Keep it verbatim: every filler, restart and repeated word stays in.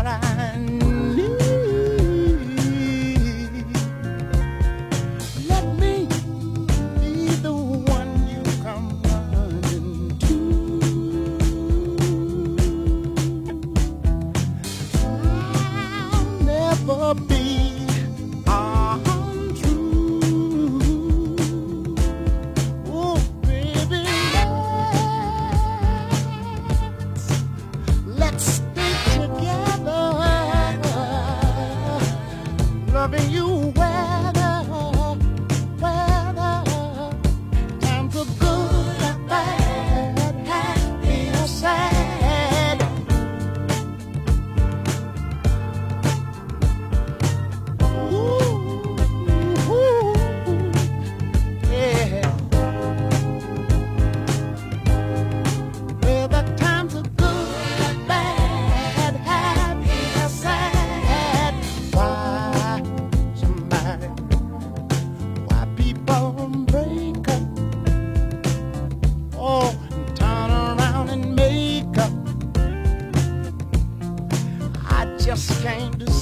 I need. Let me be the one you come running to. I'll never be untrue. Oh, baby, let's stay together, loving you weather, weather. Times are good and bad, happy or sad. Ooh, ooh, yeah. Well, the times are good, bad, happy or sad. Why somebody, why people break up? Oh, and turn around and make up. I just can't decide.